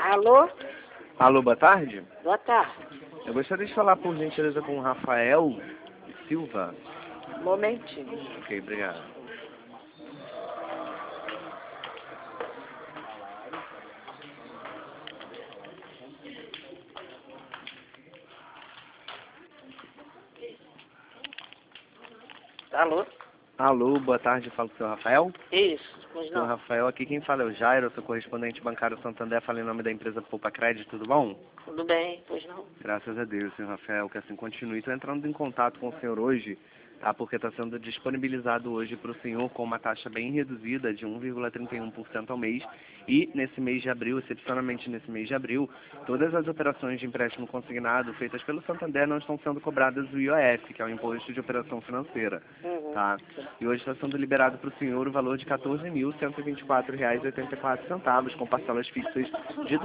Alô? Alô, boa tarde. Boa tarde. Eu gostaria de falar, por gentileza, com o Rafael Silva. Momentinho. Ok, obrigado. Alô? Alô, boa tarde, falo com o senhor Rafael. Isso, pois Senhor não. Rafael, aqui quem fala é o Jairo, eu sou correspondente bancário Santander, falo em nome da empresa Poupa Crédito, tudo bom? Tudo bem, pois não. Graças a Deus, senhor Rafael, que assim continue. Estou entrando em contato com o senhor hoje, tá? Porque está sendo disponibilizado hoje para o senhor com uma taxa bem reduzida de 1,31% ao mês. E nesse mês de abril, excepcionalmente nesse mês de abril, todas as operações de empréstimo consignado feitas pelo Santander não estão sendo cobradas o IOF, que é o Imposto de Operação Financeira, tá? E hoje está sendo liberado para o senhor o valor de R$ 14.124,84, com parcelas fixas de R$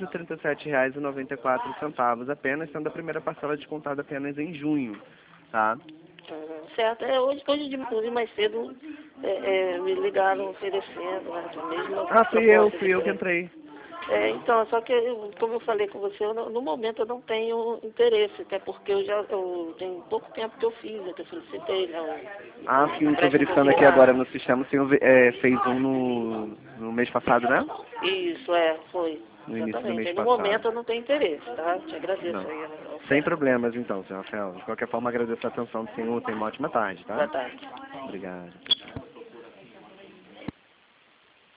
237,94 apenas, sendo a primeira parcela descontada apenas em junho, tá? Certo, hoje de mais cedo me ligaram oferecendo a mesma Fui eu que entrei. então, só que, como eu falei com você, no momento eu não tenho interesse, até porque eu tenho pouco tempo que eu fiz, eu solicitei, né? Sim, estou verificando aqui agora no sistema, o senhor fez um no mês passado, né? Isso, foi. No início do mês Exatamente. No passado. momento eu não tenho interesse, tá? Te agradeço Não. aí. Sem problemas então, senhor Rafael. De qualquer forma, agradeço a atenção do senhor, tenha uma ótima tarde, tá? Boa tarde. Obrigado.